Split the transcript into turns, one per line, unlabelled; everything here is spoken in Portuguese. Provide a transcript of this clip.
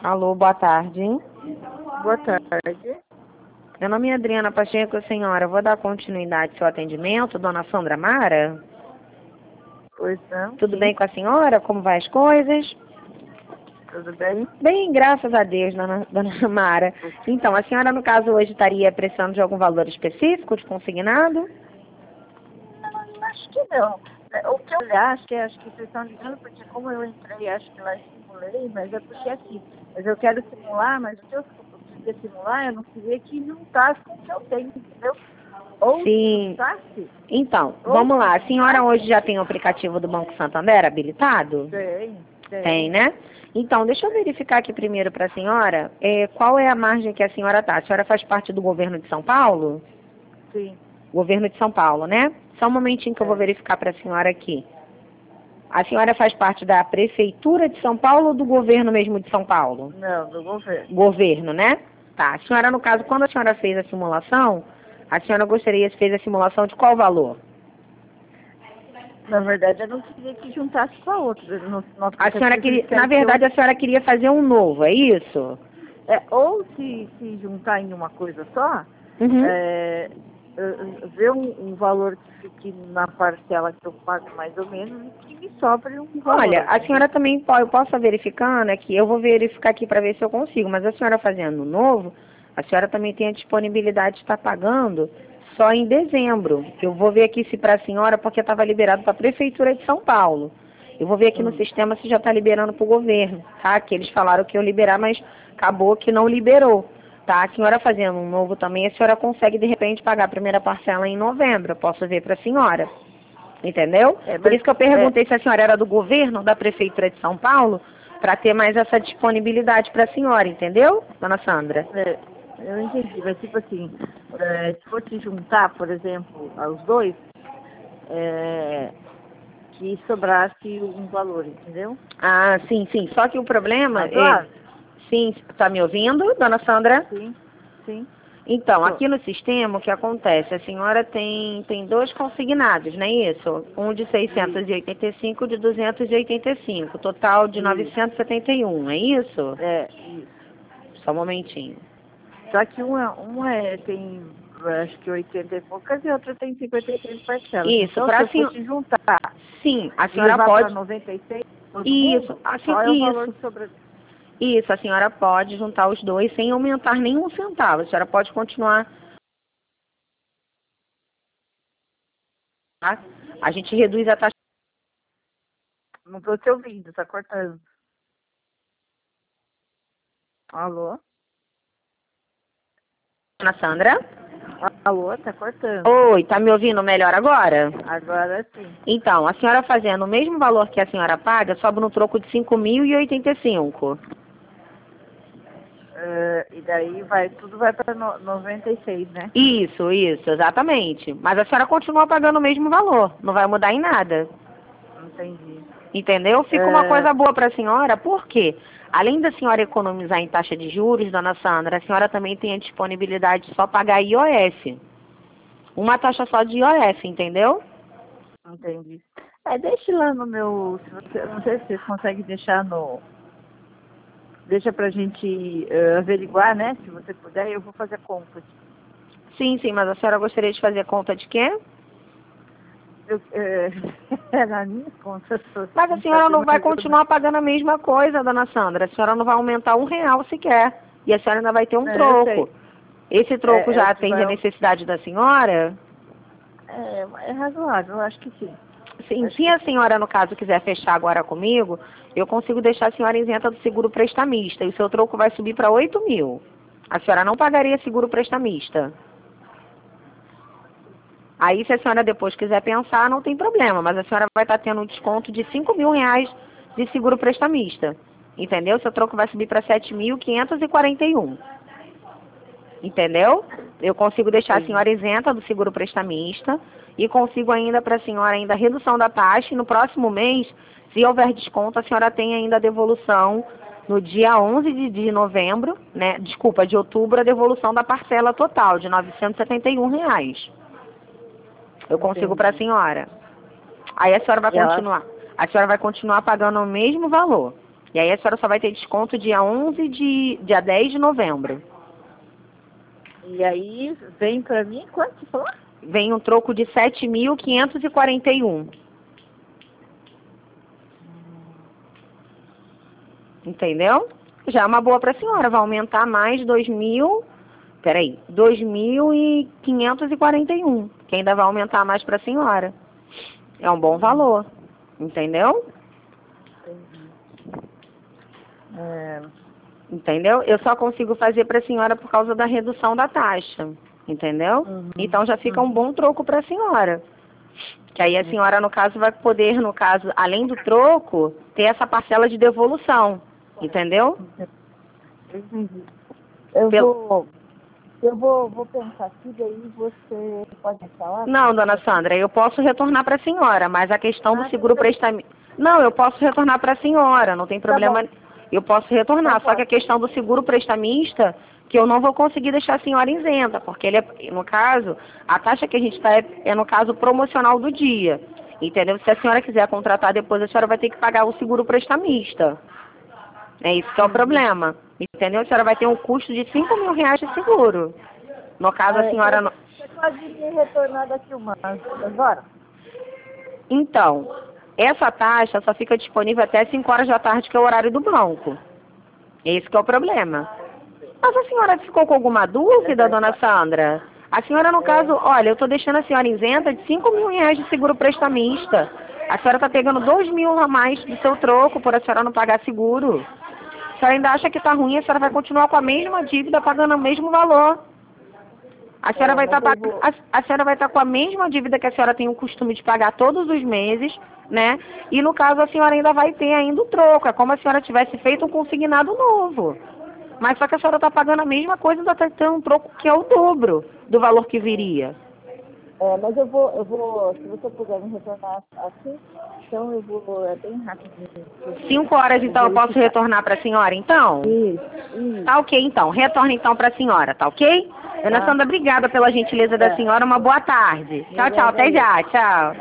Alô, boa tarde.
Boa tarde.
Meu nome é Adriana Pacheco, senhora. Vou dar continuidade ao seu atendimento, dona Sandra Mara.
Pois não?
Tudo
Sim.
bem com a senhora? Como vai as coisas?
Tudo bem?
Bem, graças a Deus, dona Mara. Então, a senhora, no caso, hoje estaria precisando de algum valor específico de consignado?
Não, acho que não. O que eu acho que vocês estão ligando, porque como eu entrei, acho que lá simulei, mas é porque assim, mas eu quero simular, mas o que eu queria simular, eu não queria que juntasse com o que eu tenho, entendeu? Ou
Sim.
juntasse?
Então, vamos lá. A senhora hoje já tem o aplicativo do Banco Santander habilitado?
Tem.
Né? Então, deixa eu verificar aqui primeiro para a senhora qual é a margem que a senhora está. A senhora faz parte do governo de São Paulo?
Sim.
Governo de São Paulo, né? Só um momentinho que eu vou verificar para a senhora aqui. A senhora faz parte da Prefeitura de São Paulo ou do governo mesmo de São Paulo?
Não, do governo.
Governo, né? Tá. A senhora, no caso, quando a senhora fez a simulação, a senhora fez a simulação de qual valor?
Na verdade, eu não queria que juntasse com a outra.
A senhora queria, na verdade, a senhora queria fazer um novo, é isso?
Ou se juntar em uma coisa só,
Uhum.
ver um valor que fique na parcela que eu pago mais ou menos e que me sobre um valor.
Olha, a senhora também pode, eu posso estar verificando aqui, eu vou verificar aqui para ver se eu consigo, mas a senhora fazendo um novo, a senhora também tem a disponibilidade de estar pagando só em dezembro. Eu vou ver aqui se para a senhora, porque estava liberado para a Prefeitura de São Paulo. Eu vou ver aqui no sistema se já está liberando para o governo, tá? Que eles falaram que iam liberar, mas acabou que não liberou, tá? A senhora fazendo um novo também, a senhora consegue de repente pagar a primeira parcela em novembro, eu posso ver para a senhora. Entendeu? Por isso que eu perguntei se a senhora era do governo ou da Prefeitura de São Paulo, para ter mais essa disponibilidade para a senhora, entendeu, dona Sandra?
Eu entendi, mas tipo assim, se for te juntar, por exemplo, aos dois, que sobrasse um valor, entendeu?
Ah, sim, sim. Só que o problema é... Sim, tá me ouvindo, dona Sandra?
Sim.
Então, aqui no sistema, o que acontece? A senhora tem dois consignados, não é isso? Um de 685 e de 285, total de 971, é isso?
Isso.
Só um momentinho.
Só que tem, acho que 80 e poucas e outra tem 56 parcelas.
Isso,
então,
para
se eu fosse juntar,
sim, a senhora pode...
96,
Isso,
qual é o valor que sobra?
Isso, a senhora pode juntar os dois sem aumentar nenhum centavo. A senhora pode continuar. Tá? A gente reduz a taxa.
Não estou te ouvindo, está cortando. Alô?
Ana Sandra?
Alô, está cortando.
Oi, tá me ouvindo melhor agora?
Agora sim.
Então, a senhora fazendo o mesmo valor que a senhora paga, sobe no troco de 5.085.
E daí tudo vai para 96, né?
Isso, exatamente. Mas a senhora continua pagando o mesmo valor, não vai mudar em nada.
Entendi.
Entendeu? Fica uma coisa boa para a senhora, por quê? Além da senhora economizar em taxa de juros, dona Sandra, a senhora também tem a disponibilidade de só pagar IOF. Uma taxa só de IOF, entendeu?
Entendi. Deixe lá no meu... não sei se vocês conseguem deixar no... Deixa pra gente averiguar, né? Se você puder, eu vou fazer a conta.
Sim, mas a senhora gostaria de fazer conta de quê?
Na minha conta.
Mas a senhora não vai continuar pagando a mesma coisa, dona Sandra. A senhora não vai aumentar R$1 sequer. E a senhora ainda vai ter um troco. Esse troco já atende a necessidade da senhora?
É razoável, eu acho que sim.
Sim, se a senhora, no caso, quiser fechar agora comigo, eu consigo deixar a senhora isenta do seguro prestamista. E o seu troco vai subir para 8.000. A senhora não pagaria seguro prestamista. Aí, se a senhora depois quiser pensar, não tem problema. Mas a senhora vai estar tendo um desconto de R$5.000 de seguro prestamista. Entendeu? Seu troco vai subir para 7.541. Entendeu? Eu consigo deixar a senhora isenta do seguro prestamista e consigo ainda para a senhora ainda a redução da taxa e no próximo mês, se houver desconto, a senhora tem ainda a devolução no dia 11 de novembro, né? Desculpa, de outubro, a devolução da parcela total de R$971. Eu consigo para a senhora. Aí a senhora vai continuar. A senhora vai continuar pagando o mesmo valor. E aí a senhora só vai ter desconto dia 10 de novembro.
E aí vem pra mim, quanto você falou?
Vem um troco de 7.541. Entendeu? Já é uma boa pra senhora. Vai aumentar mais 2.541. Que ainda vai aumentar mais pra senhora. É um bom valor. Entendeu? Entendeu? Eu só consigo fazer pra senhora por causa da redução da taxa. Entendeu? Então já fica um bom troco pra senhora. Que aí a senhora, no caso, vai poder, no caso, além do troco, ter essa parcela de devolução. Entendeu?
Eu vou pensar aqui, daí você pode falar?
Não, dona Sandra, eu posso retornar para a senhora, mas a questão do seguro prestamista... Não, eu posso retornar para a senhora, não tem problema. Eu posso retornar, só que a questão do seguro prestamista, que eu não vou conseguir deixar a senhora isenta, porque ele é, no caso, a taxa que a gente está é no caso promocional do dia. Entendeu? Se a senhora quiser contratar depois, a senhora vai ter que pagar o seguro prestamista. É isso que é o problema. Entendeu? A senhora vai ter um custo de R$5.000 de seguro. No caso, a senhora...
Você pode me retornar daqui umas horas?
Então, essa taxa só fica disponível até 5 horas da tarde, que é o horário do banco. Esse que é o problema. Mas a senhora ficou com alguma dúvida, dona Sandra? A senhora, no caso, olha, eu estou deixando a senhora isenta de R$5.000 de seguro prestamista. A senhora está pegando R$2.000 a mais do seu troco por a senhora não pagar seguro. A senhora ainda acha que está ruim, a senhora vai continuar com a mesma dívida, pagando o mesmo valor. A senhora vai estar com a mesma dívida que a senhora tem o costume de pagar todos os meses, né? E no caso a senhora ainda vai ter ainda o troco. É como se a senhora tivesse feito um consignado novo. Mas só que a senhora está pagando a mesma coisa, ainda está tendo um troco que é o dobro do valor que viria.
Mas eu vou, se você puder me retornar assim, então eu vou, é bem rapidinho.
5 horas, então, eu posso retornar para a senhora, então?
Isso.
Tá ok, então. Retorna, então, para a senhora, tá ok? Dona Sandra, obrigada pela gentileza da senhora. Uma boa tarde. Tchau, tchau. Até já. Tchau.